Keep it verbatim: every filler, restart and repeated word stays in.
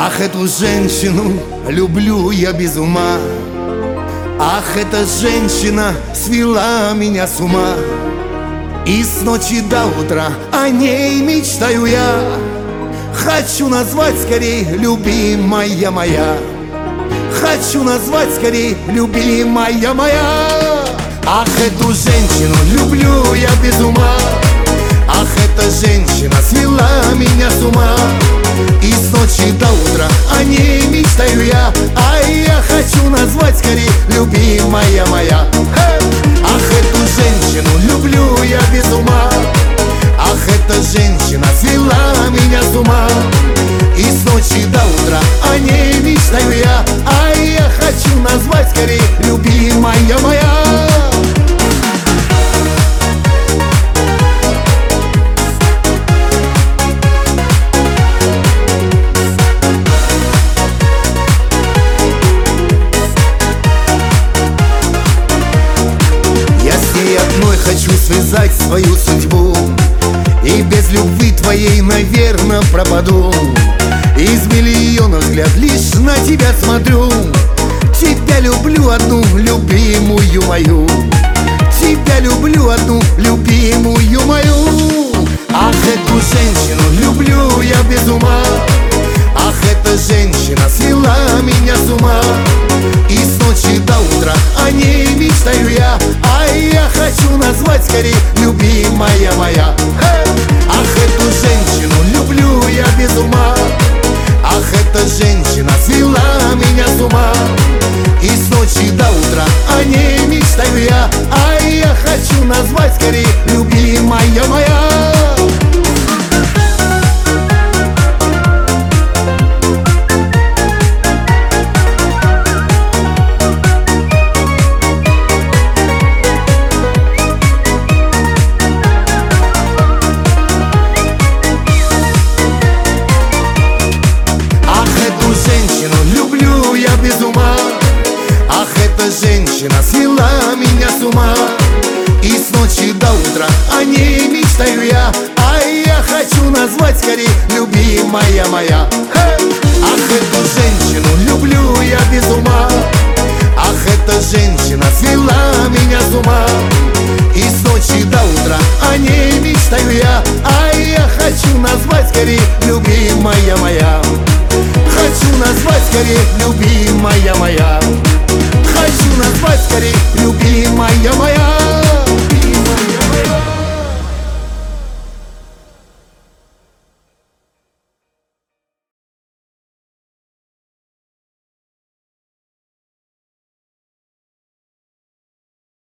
Ах, эту женщину люблю я без ума. Ах, эта женщина свела меня с ума. И с ночи до утра о ней мечтаю я. Хочу назвать скорей любимая моя. Хочу назвать скорей любимая моя. Ах, эту женщину люблю я без ума. Ах, эта женщина свела меня с ума. И с ночи до утра о ней мечтаю я. А я хочу назвать скорей любимая моя. Ах, эту женщину люблю я без ума. Ах, эта женщина свела меня с ума. И с ночи до утра о ней мечтаю я. А я хочу назвать скорей любимая моя. Хочу связать свою судьбу, и без любви твоей, наверно, пропаду. Из миллионов взгляд лишь на тебя смотрю. Тебя люблю одну, любимую мою. Тебя люблю одну, любимую мою. Ах, эту женщину люблю я без ума. Ах, эта женщина свела меня с ума. И с ночи до утра о ней мечтаю я. А я хочу назвать скорей любимая моя. Ах, эту женщину люблю я без ума. Ах, эта женщина свела меня с ума. И с ночи до утра о ней мечтаю я. А я хочу назвать скорей любимая моя. Люблю я без ума. Ах, эта женщина свела меня с ума. И с ночи до утра о ней мечтаю я. А я хочу назвать скорей любимая моя. Ах, эту женщину люблю я без ума. Ах, эта женщина свела меня с ума. И с ночи до утра о ней мечтаю я. А я хочу назвать скорей любимая моя. Хочу назвать скорей любимая моя. Хочу назвать скорей любимая моя.